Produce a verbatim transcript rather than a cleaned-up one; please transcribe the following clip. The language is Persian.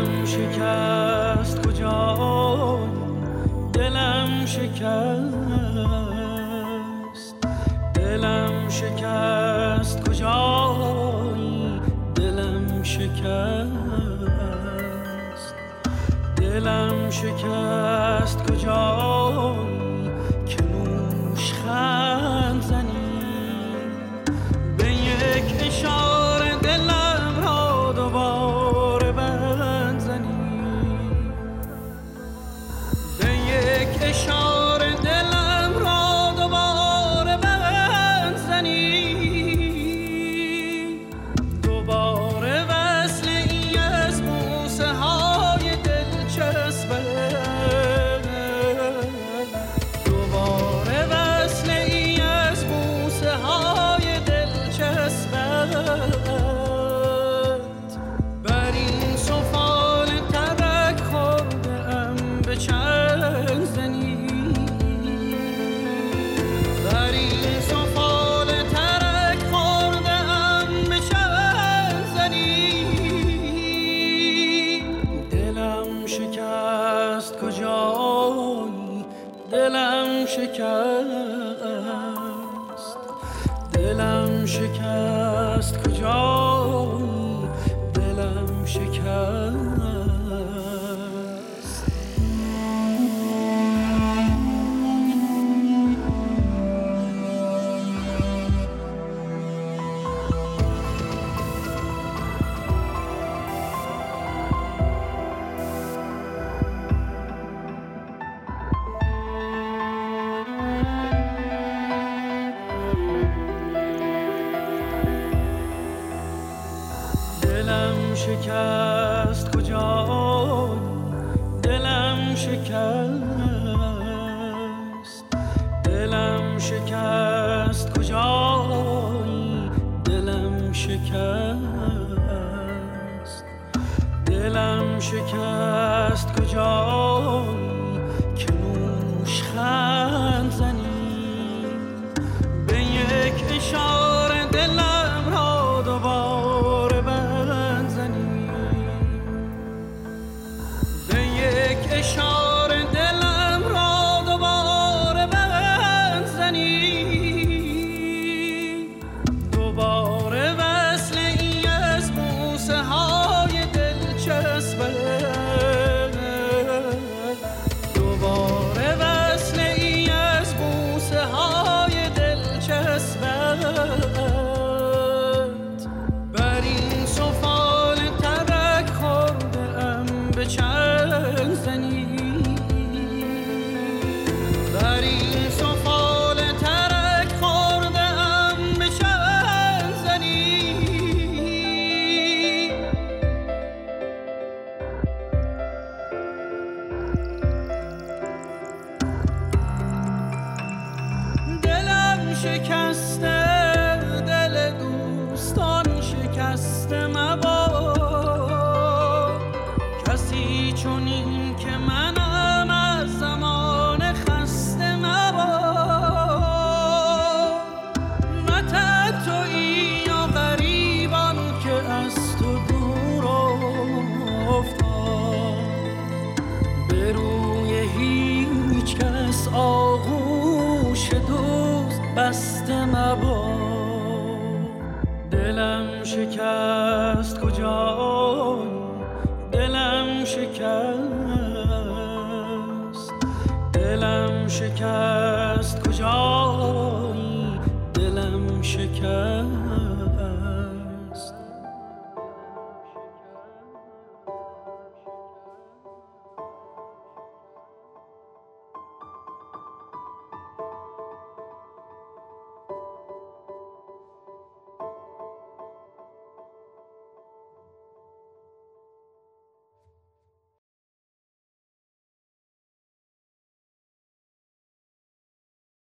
دلم شکست کجای دلم شکست دلم شکست کجای دلم شکست دلم شکست کجای که نوشخند زنی به یک اشاره دلم را دوباره بند زنی به یک اشاره دلم را دوباره بند زنی دوباره وصل ای از بوسه های دلچسبت دوباره وصل ای از بوسه های دلچسبت بر این سفال ترک خورده ام به چنگ زنی بر این سفال ترک خورده ام به چنگ زنی دلم شکست کجای دلم شکست دلم شکست کجای دلم شکست دلم شکست کجای دلم شکست دلم شکست کجای دلم شکست دلم شکست کجای که نوشخند زنی به یک اشاره دلم را دوباره بند زنی به یک اشاره دلم را دوباره بند زنی دوباره وصل ای از بوسه های دلچسبت دوباره وصل ای از بوسه های دلچسبت بر این سفال ترک خورده ام به چنگ زنی بر این سفال ترک خورده ام به چنگ زنی دلم شکسته دل دوستان شکسته مباد کسی چنین که منم از زمان خسته مباد نه تنهایی یا غریبان که از تو دور افتاد به روی هیچ کس آغوش دوست بسته مباد دلم شکست کجای دلم شکست دلم شکست کجای